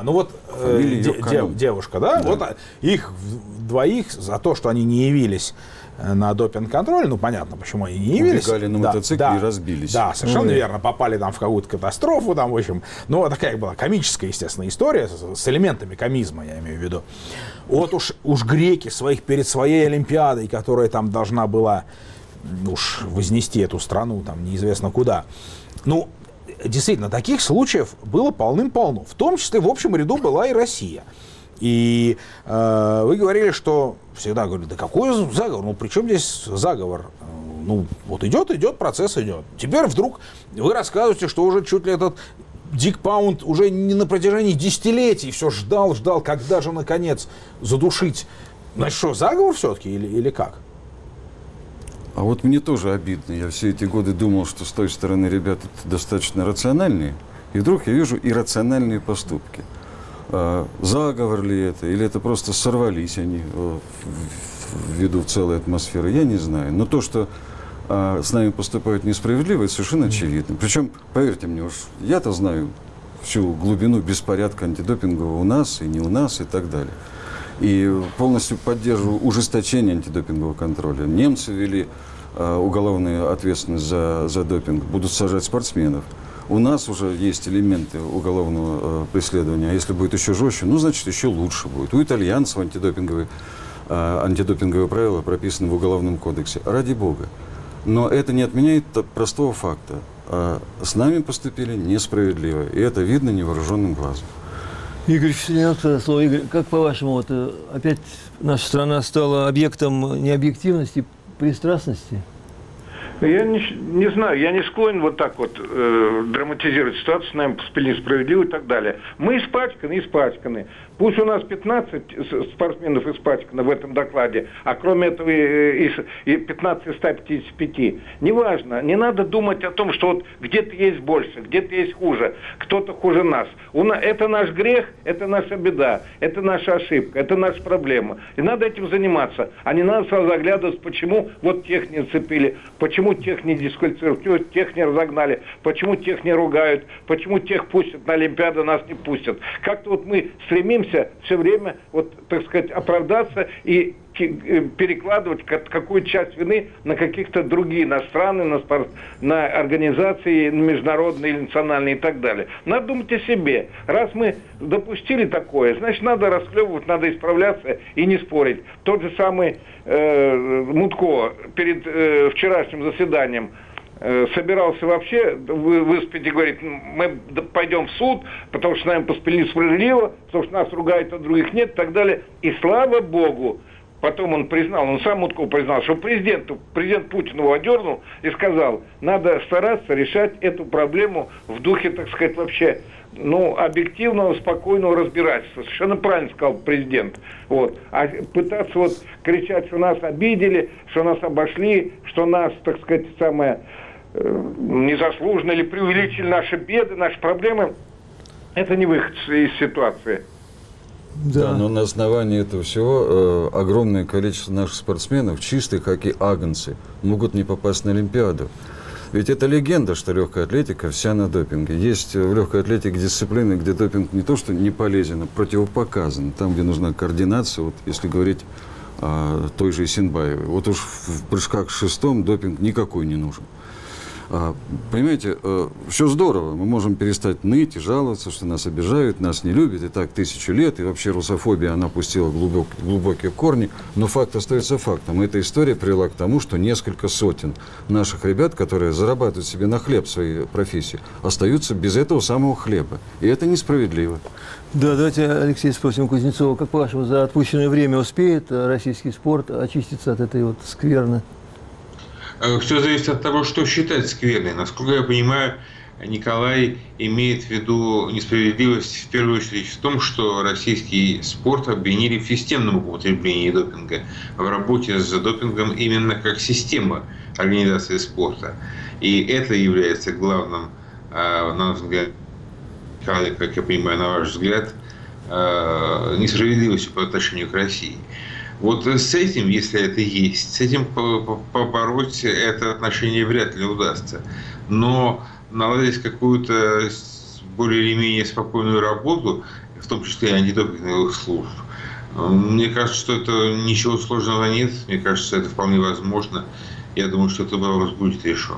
девушка, да? Вот их двоих за то, что они не явились на допинг-контроль, понятно, почему они не явились. Убегали на мотоцикле и разбились. Да, совершенно верно, попали там в какую-то катастрофу, там, в общем. Такая была комическая, естественно, история, с элементами комизма, я имею в виду. Вот уж греки перед своей Олимпиадой, которая там должна была вознести эту страну, там, неизвестно куда. Действительно, таких случаев было полным-полно. В том числе в общем ряду была и Россия. И вы говорили, что всегда говорили, да какой заговор? При чем здесь заговор? Вот идет, процесс идет. Теперь вдруг вы рассказываете, что уже чуть ли этот Дик Паунд уже не на протяжении десятилетий все ждал, когда же наконец задушить. Значит, что, заговор все-таки или как? А вот мне тоже обидно. Я все эти годы думал, что с той стороны ребята достаточно рациональные. И вдруг я вижу иррациональные поступки. Заговор ли это? Или это просто сорвались они ввиду целой атмосферы? Я не знаю. Но то, что с нами поступают несправедливо, это совершенно очевидно. Причем, поверьте мне, уж я-то знаю всю глубину беспорядка антидопингового у нас и не у нас и так далее. И полностью поддерживаю ужесточение антидопингового контроля. Немцы ввели уголовную ответственность за допинг, будут сажать спортсменов. У нас уже есть элементы уголовного преследования, а если будет еще жестче, значит, еще лучше будет. У итальянцев антидопинговые правила прописаны в Уголовном кодексе. Ради бога. Но это не отменяет простого факта. С нами поступили несправедливо, и это видно невооруженным глазом. Игорь, слово. Игорь, как по-вашему, опять наша страна стала объектом необъективности, пристрастности? Я не знаю, я не склонен вот так вот драматизировать ситуацию, с нами поступили несправедливо и так далее. Мы испачканы. Пусть у нас 15 спортсменов испачканы в этом докладе, а кроме этого и 15 из 155. Неважно, не надо думать о том, что вот где-то есть больше, где-то есть хуже, кто-то хуже нас. Это наш грех, это наша беда, это наша ошибка, это наша проблема. И надо этим заниматься, а не надо сразу заглядывать, почему вот тех не зацепили, почему тех не дисквалифицируют, почему тех не разогнали, почему тех не ругают, почему тех пустят на Олимпиаду, нас не пустят. Как-то вот мы стремимся все время, так сказать, оправдаться и перекладывать какую-то часть вины на каких-то другие, на страны, на организации международные или национальные и так далее. Надо думать о себе. Раз мы допустили такое, значит, надо расхлебывать, надо исправляться и не спорить. Тот же самый Мутко перед вчерашним заседанием собирался вообще выступить и говорит, мы пойдем в суд, потому что с нами поступили несправедливо, потому что нас ругают, а других нет и так далее. И слава богу, потом он признал, он сам Мутко признал, что президент Путин его одернул и сказал, надо стараться решать эту проблему в духе, так сказать, вообще, объективного, спокойного разбирательства. Совершенно правильно сказал президент. Вот. А пытаться кричать, что нас обидели, что нас обошли, что нас, так сказать, незаслуженно или преувеличили наши беды, наши проблемы, это не выход из ситуации. Да, но на основании этого всего огромное количество наших спортсменов, чистые хоккей-агнцы, могут не попасть на Олимпиаду. Ведь это легенда, что легкая атлетика вся на допинге. Есть в легкой атлетике дисциплины, где допинг не то, что не полезен, а противопоказан. Там, где нужна координация, если говорить о той же Исенбаевой. Вот уж в прыжках с шестом допинг никакой не нужен. Понимаете, все здорово, мы можем перестать ныть и жаловаться, что нас обижают, нас не любят, и так 1000 лет, и вообще русофобия, она пустила глубокие корни, но факт остается фактом. Эта история привела к тому, что несколько сотен наших ребят, которые зарабатывают себе на хлеб своей профессии, остаются без этого самого хлеба, и это несправедливо. Да, давайте, Алексей, спросим Кузнецова, как по-вашему, за отпущенное время успеет российский спорт очиститься от этой скверны? Все зависит от того, что считать скверной. Насколько я понимаю, Николай имеет в виду несправедливость в первую очередь в том, что российский спорт обвинили в системном употреблении допинга, в работе с допингом именно как система организации спорта. И это является главным, на наш взгляд, как я понимаю, на ваш взгляд, несправедливостью по отношению к России. Вот с этим, если это есть, с этим побороть это отношение вряд ли удастся. Но наладить какую-то более или менее спокойную работу, в том числе и антидопинговых служб, мне кажется, что это ничего сложного нет. Мне кажется, это вполне возможно. Я думаю, что этот вопрос будет решен.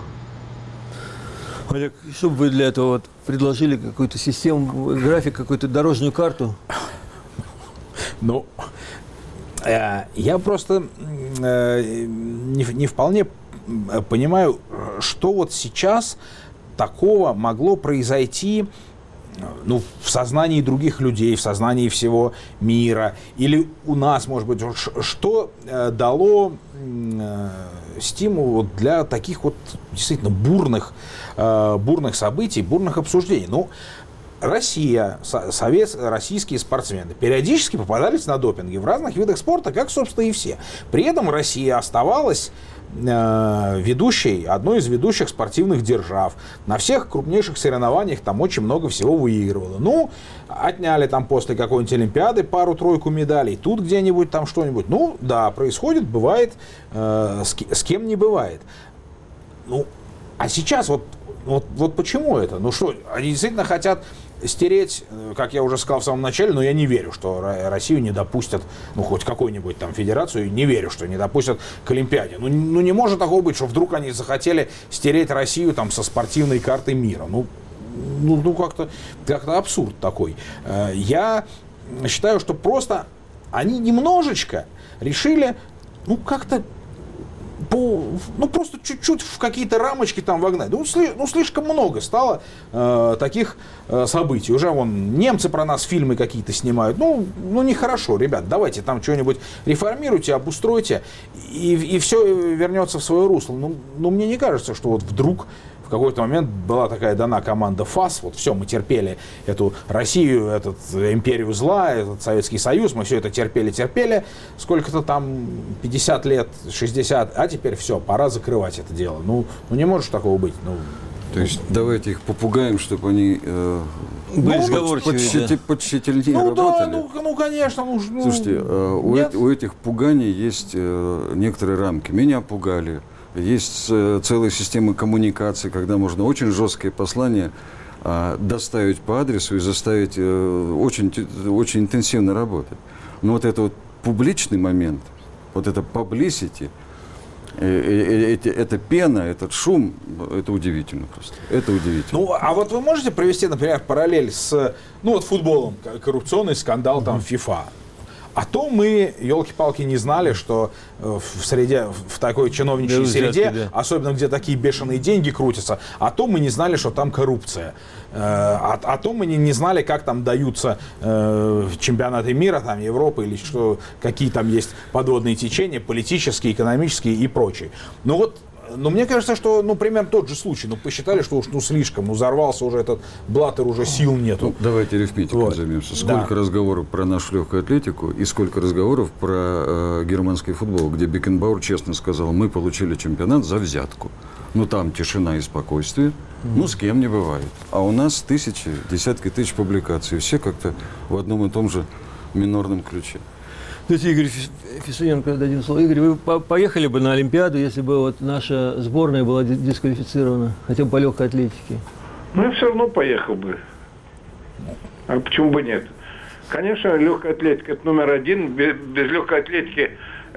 Олег, что бы вы для этого предложили какую-то систему, график, какую-то дорожную карту? Я просто не вполне понимаю, что вот сейчас такого могло произойти в сознании других людей, в сознании всего мира, или у нас, может быть, что дало стимул для таких действительно бурных событий, бурных обсуждений. Россия, российские спортсмены периодически попадались на допинге в разных видах спорта, как, собственно, и все. При этом Россия оставалась одной из ведущих спортивных держав. На всех крупнейших соревнованиях там очень много всего выигрывала. Отняли там после какой-нибудь Олимпиады пару-тройку медалей, тут где-нибудь там что-нибудь. Да, происходит, бывает, с кем не бывает. А сейчас вот почему это? Они действительно хотят стереть, как я уже сказал в самом начале, но я не верю, что Россию не допустят, хоть какую-нибудь там федерацию, не верю, что не допустят к Олимпиаде. Не может такого быть, что вдруг они захотели стереть Россию там со спортивной карты мира. Как-то абсурд такой. Я считаю, что просто они немножечко решили, как-то просто чуть-чуть в какие-то рамочки там вогнать. Слишком много стало таких событий. Уже немцы про нас фильмы какие-то снимают. Нехорошо, ребят, давайте там что-нибудь реформируйте, обустройте, и все вернется в свое русло. Мне не кажется, что вдруг в какой-то момент была такая дана команда ФАС, все, мы терпели эту Россию, империю зла, этот Советский Союз, мы все это терпели, сколько-то там, 50 лет, 60, а теперь все, пора закрывать это дело. Не может такого быть. То есть давайте их попугаем, чтобы они подщательнее работали. Конечно. Слушайте, у этих пуганий есть некоторые рамки. Меня пугали. Есть целая система коммуникации, когда можно очень жесткое послание доставить по адресу и заставить очень интенсивно работать. Но это публичный момент, вот это publicity, эта пена, этот шум, это удивительно просто. Это удивительно. Ну, а вот вы можете провести, например, параллель с, ну, вот футболом, коррупционный скандал там FIFA. А то мы, елки-палки, не знали, что в среде, в такой чиновничьей среде, особенно где такие бешеные деньги крутятся, а то мы не знали, что там коррупция. А то мы не знали, как там даются чемпионаты мира, там, Европы, или что, какие там есть подводные течения, политические, экономические и прочие. Ну вот, но мне кажется, что, ну, примерно тот же случай. Ну, посчитали, что уж, ну, слишком, ну, взорвался уже этот Блаттер, уже сил нету. Ну, давайте арифметикой вот займемся. Сколько разговоров про нашу легкую атлетику и сколько разговоров про германский футбол, где Бекенбауэр честно сказал, мы получили чемпионат за взятку. Ну, там тишина и спокойствие. Ну, с кем не бывает. А у нас тысячи, десятки тысяч публикаций. Все как-то в одном и том же минорном ключе. Давайте, Игорь Фесуненко, дадим слово. Игорь, вы поехали бы на Олимпиаду, если бы вот наша сборная была дисквалифицирована, хотя бы по легкой атлетике? Ну, я все равно поехал бы. А почему бы нет? Конечно, легкая атлетика – это номер один. Без легкой атлетики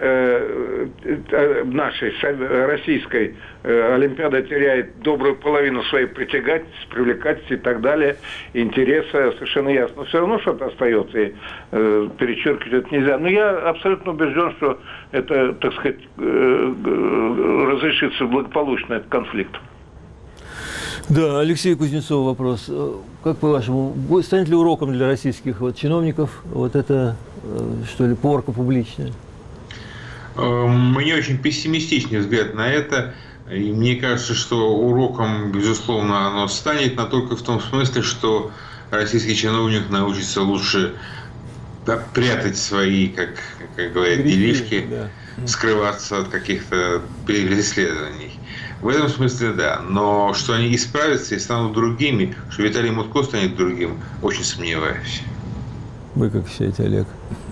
нашей российской Олимпиада теряет добрую половину своей притягательности, привлекательности и так далее, интереса, совершенно ясно. Но все равно что-то остается, и перечеркивать это нельзя. Но я абсолютно убежден, что это, так сказать, разрешится благополучно, этот конфликт. Да, Алексей Кузнецов вопрос. Как по-вашему, станет ли уроком для российских вот чиновников вот это, что ли, порка публичная? Мне очень пессимистичный взгляд на это. И мне кажется, что уроком, безусловно, оно станет, но только в том смысле, что российский чиновник научится лучше прятать свои, как говорят, делишки, скрываться от каких-то преследований. В этом смысле, да. Но что они исправятся и станут другими, что Виталий Мутко станет другим, очень сомневаюсь. Вы как считаете, Олег?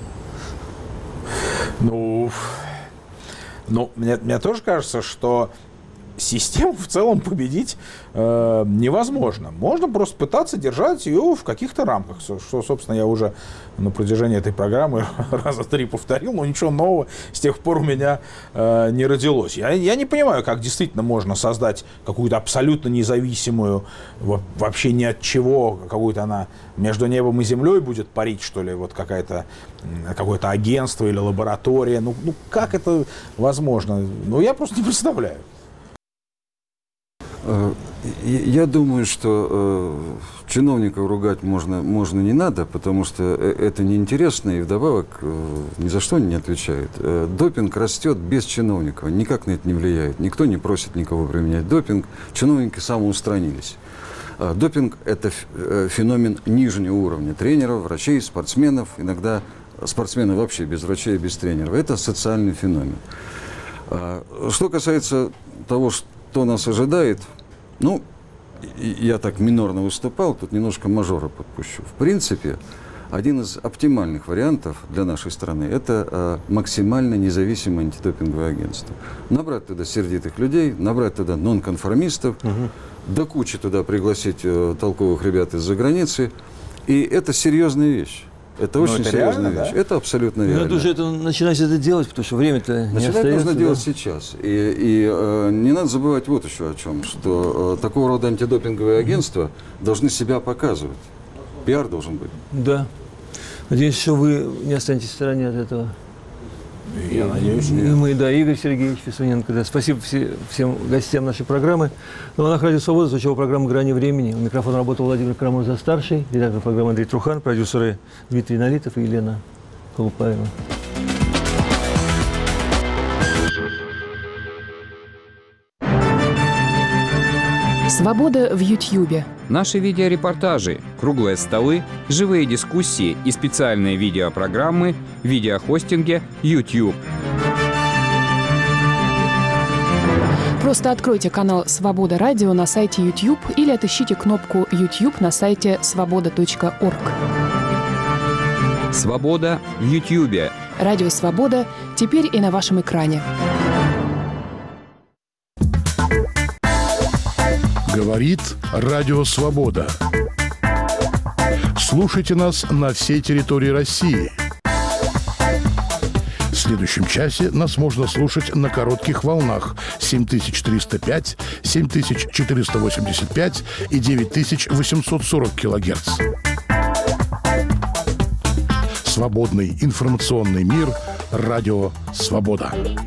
Ну, мне тоже кажется, что систему в целом победить невозможно. Можно просто пытаться держать ее в каких-то рамках, что, собственно, я уже на протяжении этой программы раза 3 повторил, но ничего нового с тех пор у меня не родилось. Я не понимаю, как действительно можно создать какую-то абсолютно независимую, вообще ни от чего, какую-то она между небом и землей будет парить, что ли, вот какое-то агентство или лаборатория. Ну, как это возможно? Ну, я просто не представляю. Я думаю, что чиновников ругать можно не надо, потому что это неинтересно и вдобавок ни за что не отвечает. Допинг растет без чиновников, никак на это не влияет. Никто не просит никого применять допинг, чиновники самоустранились. Допинг – это феномен нижнего уровня тренеров, врачей, спортсменов, иногда спортсмены вообще без врачей и без тренеров. Это социальный феномен. Что касается того, что нас ожидает, ну, я так минорно выступал, тут немножко мажора подпущу. В принципе, один из оптимальных вариантов для нашей страны – это максимально независимое антидопинговое агентство. Набрать туда сердитых людей, набрать туда нонконформистов, до кучи туда пригласить толковых ребят из-за границы. И это серьезная вещь. Это очень серьезная вещь. Да? Это абсолютно реально. Надо уже начинать это делать, потому что время-то не остается. Нужно делать сейчас. И не надо забывать вот еще о чем, что такого рода антидопинговые агентства должны себя показывать. Пиар должен быть. Да. Надеюсь, что вы не останетесь в стороне от этого. Я надеюсь, нет. И мы, да, Игорь Сергеевич Фесуненко. Да. Спасибо всем гостям нашей программы. На волнах Радио Свобода звучала программа «Грани времени». У микрофона работал Владимир Карамурза-старший, редактор программы Андрей Трухан, продюсеры Дмитрий Налитов и Елена Колупаева. Свобода в Ютьюбе. Наши видеорепортажи, круглые столы, живые дискуссии и специальные видеопрограммы в видеохостинге YouTube. Просто откройте канал «Свобода Радио» на сайте YouTube или отыщите кнопку YouTube на сайте svoboda.org. Свобода в Ютьюбе. Радио «Свобода» теперь и на вашем экране. Говорит Радио Свобода. Слушайте нас на всей территории России. следующем часе нас можно слушать на коротких волнах 7305, 7485 и 9840 килогерц. Свободный информационный мир. Радио «Свобода».